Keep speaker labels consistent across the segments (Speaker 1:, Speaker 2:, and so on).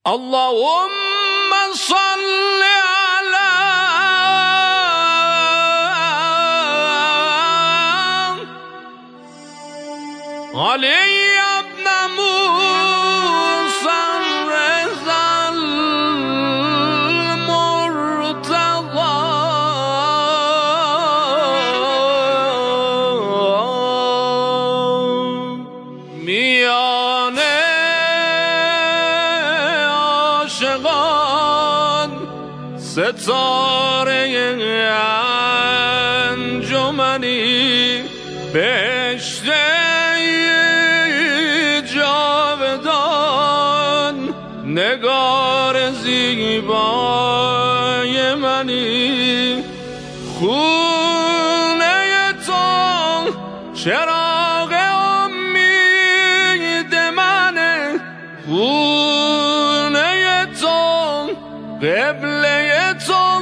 Speaker 1: اللهم صل علي ابن موسى الرضا المرتضى میان عاشقان ستاره انجمنی بهشت نگار زیبای منی خونه تو چراغ امید منه خونه تو قبله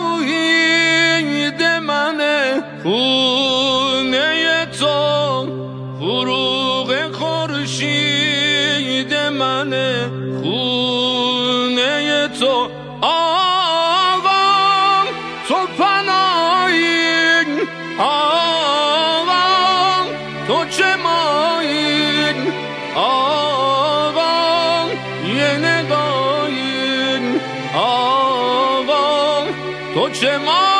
Speaker 1: توحید منه خونه تو فروغ خورشید منه تو آقام تو پناهی آقام تو چه ماهی آقام یه نگاهی آقام تو چه ماهی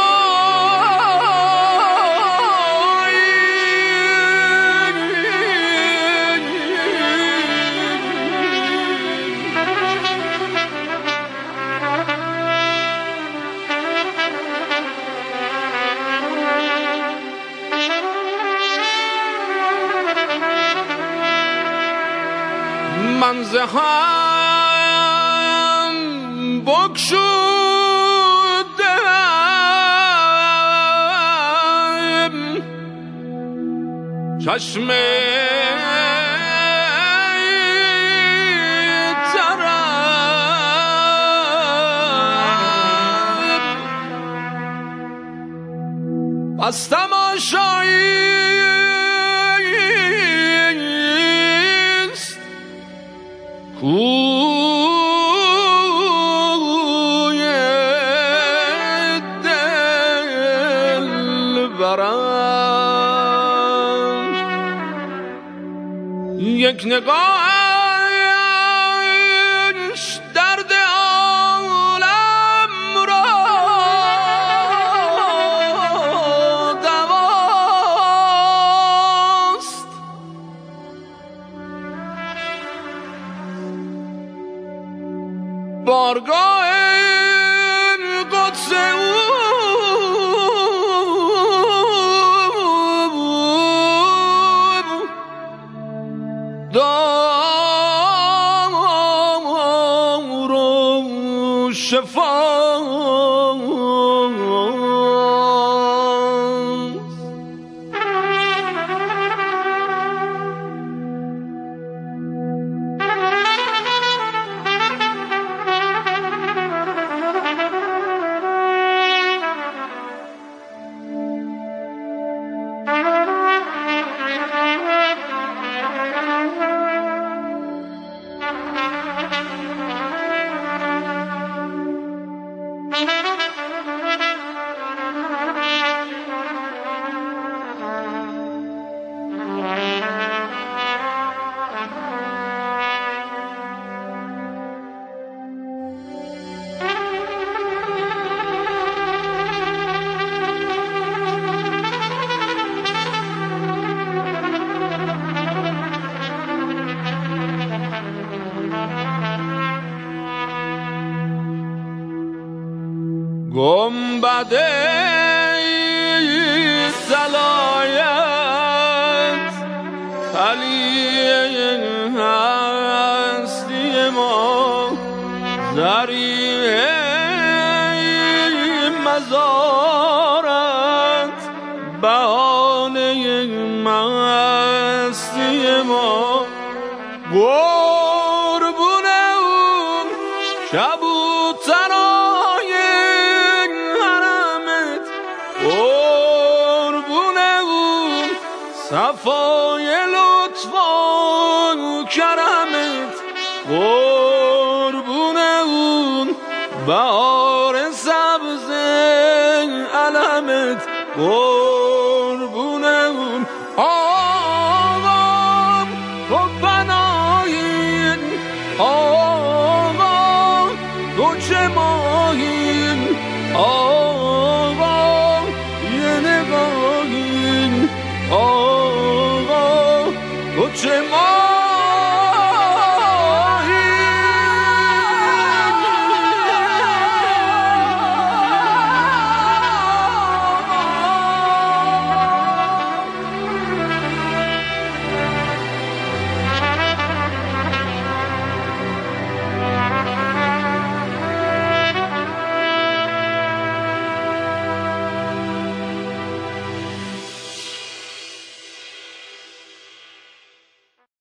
Speaker 1: من زهم بگشودم چشم طرب از تماشایی کوی دل برم یک نگاهش درد عالم را دواست بارگاه قدس او دار و شفا گنبد صلایت علی هستی ما ذریعه مزارت بهانه مستی ما قربون اون کبوترای حرمت قربون اون صفای لطف و کرمت قربون اون بهار سبز علمت قربونه اون آقا تو بناین آقا تو چه ما